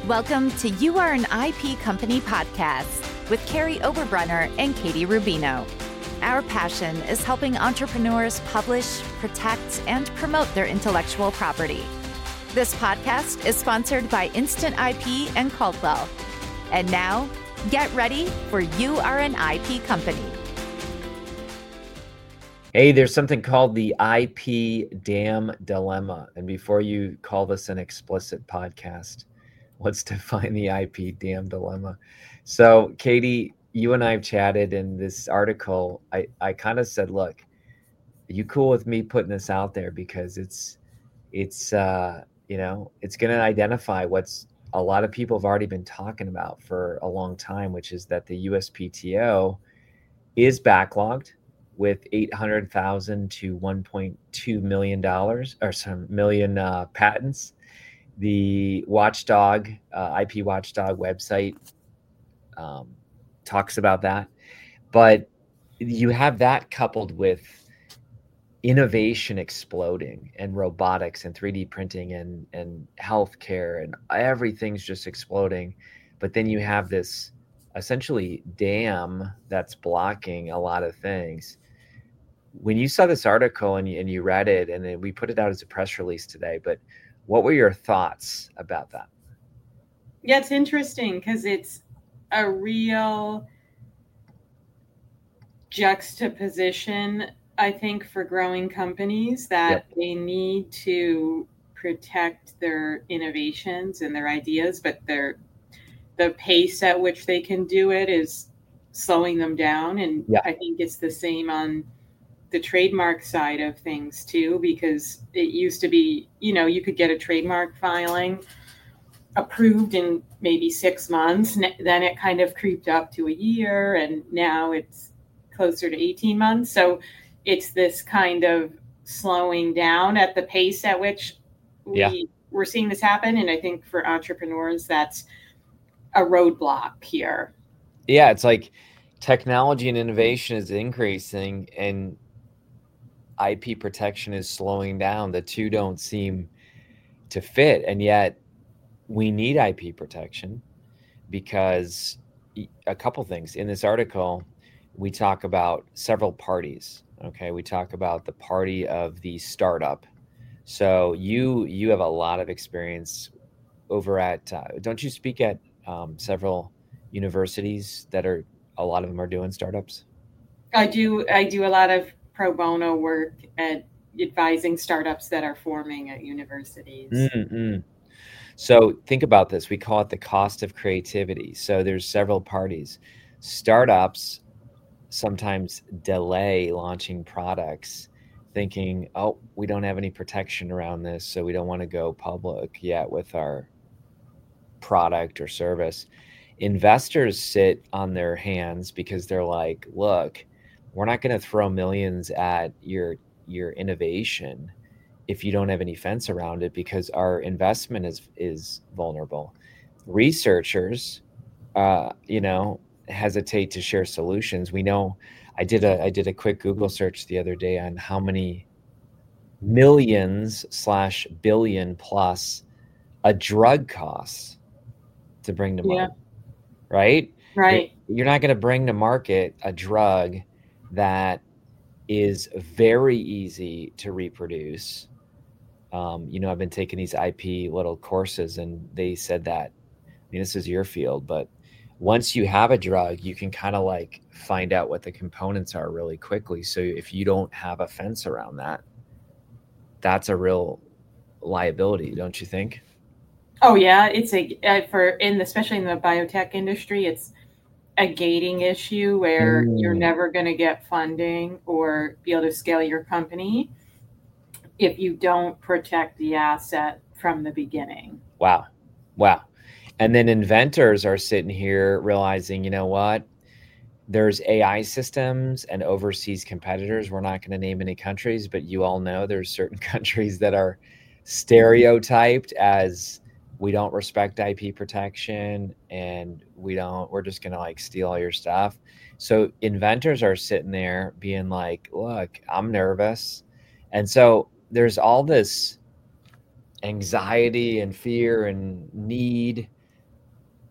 Welcome to You Are an IP Company podcast with Carrie Oberbrunner and Katie Rubino. Our passion is helping entrepreneurs publish, protect, and promote their intellectual property. This podcast is sponsored by Instant IP and Caldwell. And now, get ready for You Are an IP Company. Hey, there's something called the IP Dam Dilemma. And before you call this an explicit podcast, let's define the IP Dam Dilemma. So, Katie, you and I have chatted in this article. I kind of said, look, are you cool with me putting this out there? Because it's going to identify what's a lot of people have already been talking about for a long time, which is that the USPTO is backlogged with 800,000 to $1.2 million or some million patents. The Watchdog, IP Watchdog website talks about that. But you have that coupled with innovation exploding and robotics and 3D printing and healthcare and everything's just exploding. But then you have this essentially dam that's blocking a lot of things. When you saw this article and you read it, and then we put it out as a press release today, but what were your thoughts about that? Yeah, it's interesting because it's a real juxtaposition, I think, for growing companies that They need to protect their innovations and their ideas, but the pace at which they can do it is slowing them down. And I think it's the same on the trademark side of things too, because it used to be, you could get a trademark filing approved in maybe 6 months. Then it kind of creeped up to a year, and now it's closer to 18 months. So it's this kind of slowing down at the pace at which we're seeing this happen. And I think for entrepreneurs, that's a roadblock here. Yeah, it's like technology and innovation is increasing and IP protection is slowing down. The two don't seem to fit. And yet we need IP protection because a couple things. In this article, we talk about several parties. Okay, we talk about the party of the startup. So you have a lot of experience over at, don't you speak at several universities that are, a lot of them are doing startups? I do a lot of pro bono work at advising startups that are forming at universities. Mm-hmm. So think about this. We call it the cost of creativity. So there's several parties. Startups sometimes delay launching products thinking, oh, we don't have any protection around this, so we don't want to go public yet with our product or service. Investors sit on their hands because they're like, look, we're not going to throw millions at your innovation if you don't have any fence around it, because our investment is vulnerable. Researchers, hesitate to share solutions. We know I did a quick Google search the other day on how many millions/billion plus a drug costs to bring to market, right? Right. You're not going to bring to market a drug that is very easy to reproduce. I've been taking these IP little courses, and they said that, this is your field, but once you have a drug, you can kind of like find out what the components are really quickly. So if you don't have a fence around that, that's a real liability, don't you think? Oh yeah, it's especially in the biotech industry, it's a gating issue where you're never going to get funding or be able to scale your company if you don't protect the asset from the beginning. Wow. And then inventors are sitting here realizing, you know what? There's AI systems and overseas competitors. We're not going to name any countries, but you all know there's certain countries that are stereotyped as we don't respect IP protection and we're just going to like steal all your stuff. So inventors are sitting there being like, look, I'm nervous. And so there's all this anxiety and fear and need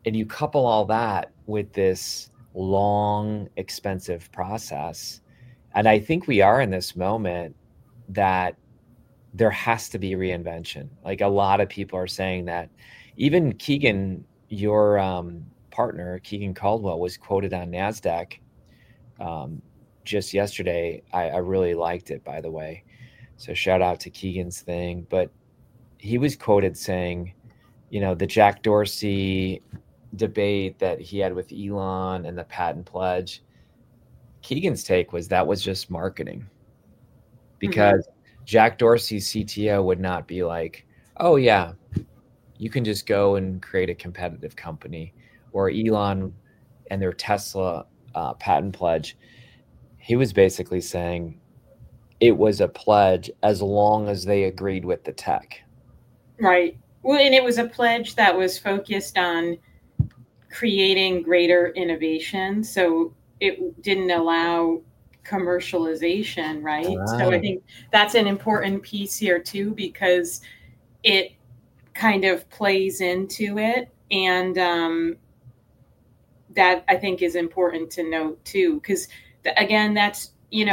And you couple all that with this long, expensive process. And I think we are in this moment that there has to be reinvention. Like a lot of people are saying that. Even Keegan, your partner, Keegan Caldwell, was quoted on NASDAQ just yesterday. I really liked it, by the way. So shout out to Keegan's thing. But he was quoted saying, the Jack Dorsey debate that he had with Elon and the patent pledge, Keegan's take was that was just marketing, because Jack Dorsey's CTO would not be like, oh yeah, you can just go and create a competitive company, or Elon and their Tesla patent pledge. He was basically saying it was a pledge as long as they agreed with the tech. Right. Well, and it was a pledge that was focused on creating greater innovation. So it didn't allow commercialization, right? So I think that's an important piece here too, because it kind of plays into it. And that I think is important to note too, because again, that's,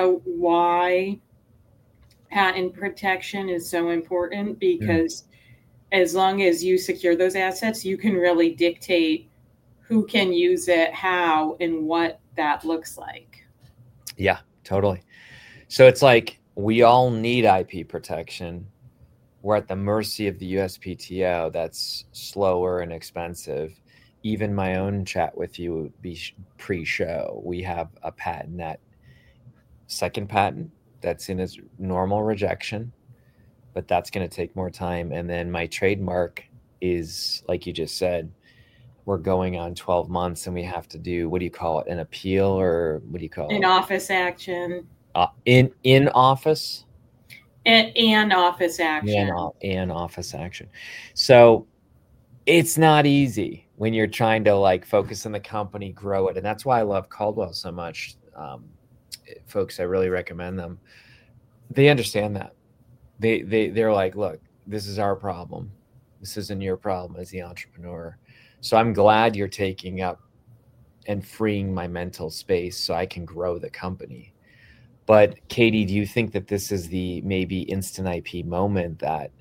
why patent protection is so important, because as long as you secure those assets, you can really dictate who can use it, how, and what that looks like. Yeah, totally. So it's like we all need IP protection. We're at the mercy of the USPTO. That's slower and expensive. Even my own chat with you would be pre-show. We have a patent, that second patent, that's in its normal rejection, but that's going to take more time. And then my trademark is, like you just said, we're going on 12 months and we have to do, what do you call it? An appeal, or what do you call it? An office action. In office? And office action. And office action. So it's not easy when you're trying to focus on the company, grow it. And that's why I love Caldwell so much. Folks, I really recommend them. They understand that. They're like, look, this is our problem. This isn't your problem as the entrepreneur. So I'm glad you're taking up and freeing my mental space so I can grow the company. But Katie, do you think that this is the maybe instant IP moment that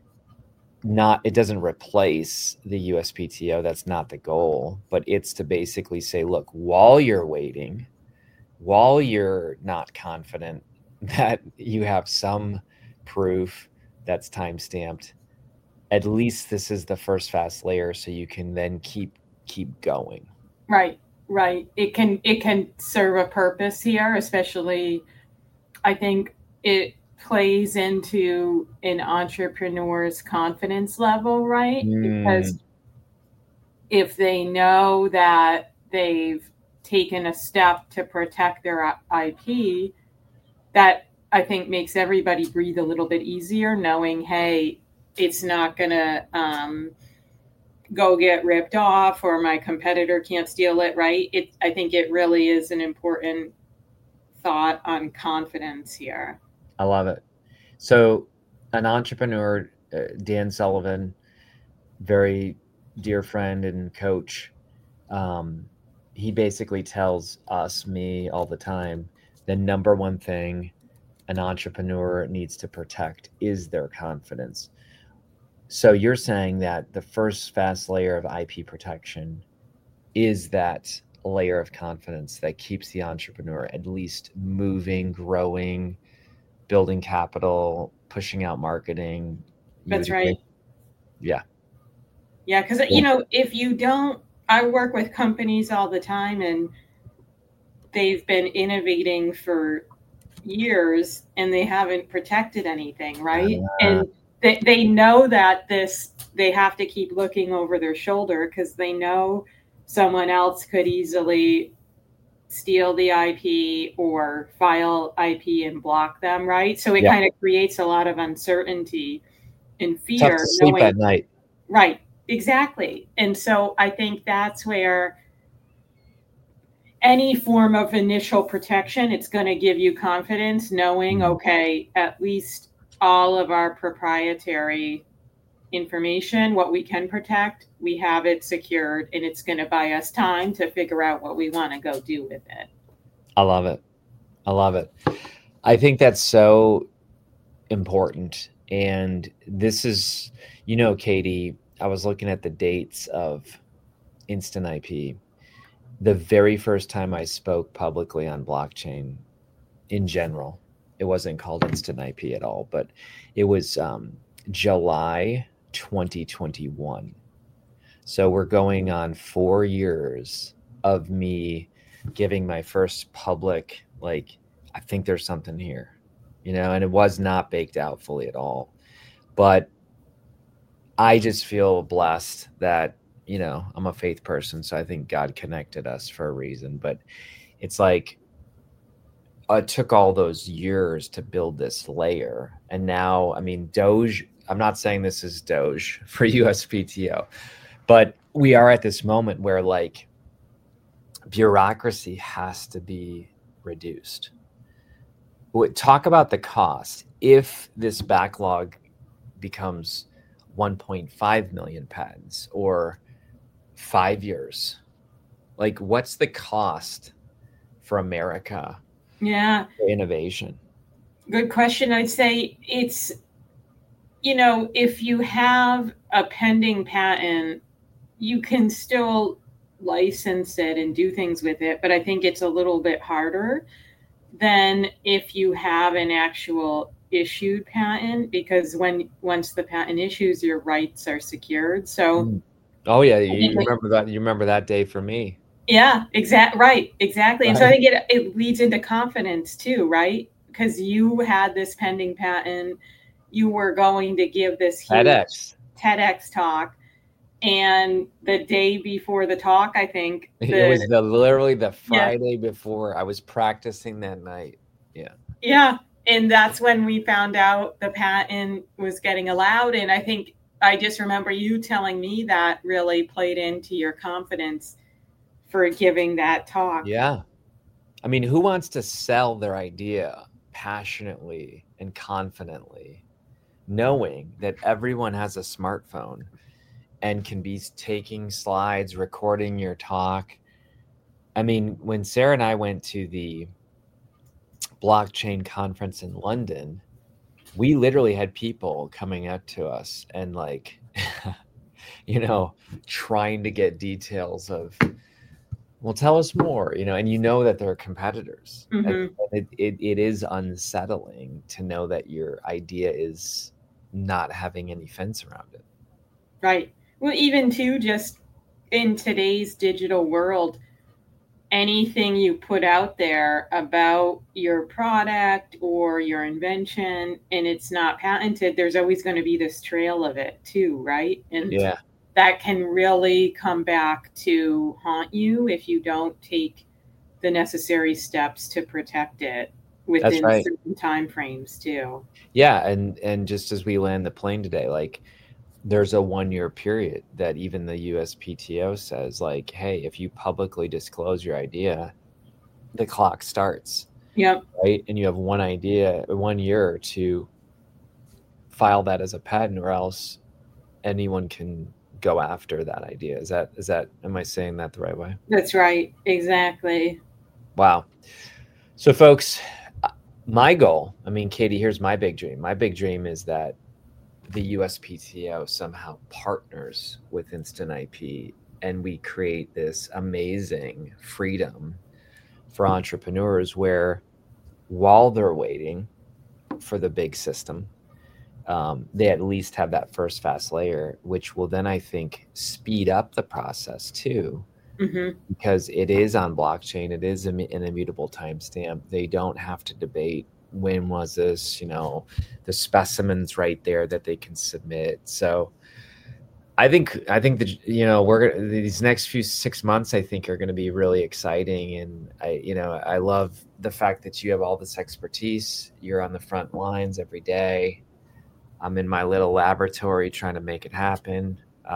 it doesn't replace the USPTO? That's not the goal, but it's to basically say, look, while you're waiting, while you're not confident that you have some proof that's time-stamped, at least this is the first fast layer, so you can then keep going. Right. It can serve a purpose here, especially I think it plays into an entrepreneur's confidence level, right? Because if they know that they've taken a step to protect their IP, that I think makes everybody breathe a little bit easier, knowing, hey, it's not going to go get ripped off, or my competitor can't steal it, right? I think it really is an important thought on confidence here. I love it. So an entrepreneur, Dan Sullivan, very dear friend and coach, he basically tells me all the time, the number one thing an entrepreneur needs to protect is their confidence. So you're saying that the first fast layer of IP protection is that layer of confidence that keeps the entrepreneur at least moving, growing, building capital, pushing out marketing. That's right. Yeah. Yeah, because, if you don't, I work with companies all the time, and they've been innovating for years and they haven't protected anything, right? And they know that they have to keep looking over their shoulder, because they know someone else could easily steal the IP or file IP and block them, right? So it kind of creates a lot of uncertainty and fear. Tough to sleep at night. Right, exactly. And so I think that's where any form of initial protection, it's going to give you confidence, knowing, okay, at least all of our proprietary information, what we can protect, we have it secured, and it's going to buy us time to figure out what we want to go do with it. I love it. I love it. I think that's so important. And this is, Katie, I was looking at the dates of Instant IP. The very first time I spoke publicly on blockchain in general, it wasn't called Instant IP at all, but it was July 2021. So we're going on 4 years of me giving my first public, like, I think there's something here, and it was not baked out fully at all. But I just feel blessed that, I'm a faith person. So I think God connected us for a reason. But it's like, it took all those years to build this layer. And now, Doge, I'm not saying this is Doge for USPTO, but we are at this moment where, like, bureaucracy has to be reduced. Talk about the cost. If this backlog becomes 1.5 million patents or 5 years, like, what's the cost for America? Yeah. For innovation. Good question. I'd say it's, if you have a pending patent, you can still license it and do things with it. But I think it's a little bit harder than if you have an actual issued patent, because once the patent issues, your rights are secured. So, oh yeah, you remember that? You remember that day for me? Yeah, exactly. And so I think it leads into confidence too, right? Because you had this pending patent, you were going to give this huge TEDx talk, and the day before the talk, I think it was literally the Friday before. I was practicing that night. Yeah, and that's when we found out the patent was getting allowed. And I think I just remember you telling me that really played into your confidence for giving that talk. Yeah. Who wants to sell their idea passionately and confidently, knowing that everyone has a smartphone and can be taking slides, recording your talk? When Sarah and I went to the blockchain conference in London, we literally had people coming up to us and, like, trying to get details of, well, tell us more, and that they're competitors. Mm-hmm. And it is unsettling to know that your idea is not having any fence around it. Right. Well, even too, just in today's digital world, anything you put out there about your product or your invention and it's not patented, there's always going to be this trail of it too, right? And that can really come back to haunt you if you don't take the necessary steps to protect it within certain time frames too. Yeah, and just as we land the plane today, like, there's a 1 year period that even the USPTO says, like, hey, if you publicly disclose your idea, the clock starts. Yep. Right. And you have 1 year to file that as a patent, or else anyone can go after that idea. Is that, am I saying that the right way? That's right. Exactly. Wow. So folks, my goal, Katie, here's my big dream. My big dream is that the USPTO somehow partners with Instant IP and we create this amazing freedom for entrepreneurs where, while they're waiting for the big system, they at least have that first fast layer, which will then, I think, speed up the process too. Mm-hmm. Because it is on blockchain, it is an immutable timestamp. They don't have to debate when was this, the specimens right there that they can submit. So I think that, these next few 6 months, I think, are going to be really exciting. And I love the fact that you have all this expertise. You're on the front lines every day. I'm in my little laboratory trying to make it happen.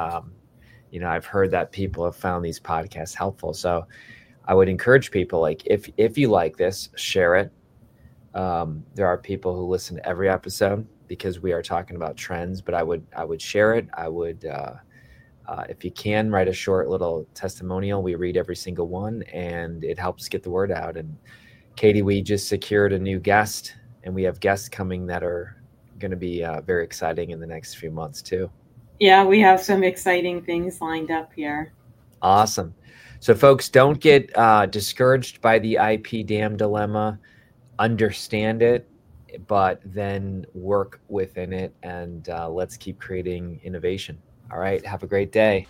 I've heard that people have found these podcasts helpful. So I would encourage people, like, if you like this, share it. There are people who listen to every episode. because we are talking about trends, but I would share it. I would, if you can, write a short little testimonial. We read every single one, and it helps get the word out. And Katie, we just secured a new guest, and we have guests coming that are going to be very exciting in the next few months too. Yeah, we have some exciting things lined up here. Awesome. So folks, don't get discouraged by the IP dam dilemma. Understand it, but then work within it, and let's keep creating innovation. All right. Have a great day.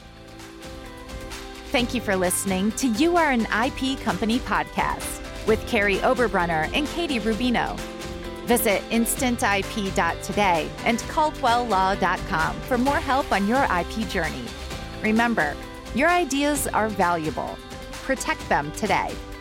Thank you for listening to You Are an IP Company podcast with Carrie Oberbrunner and Katie Rubino. Visit instantip.today and caldwelllaw.com for more help on your IP journey. Remember, your ideas are valuable. Protect them today.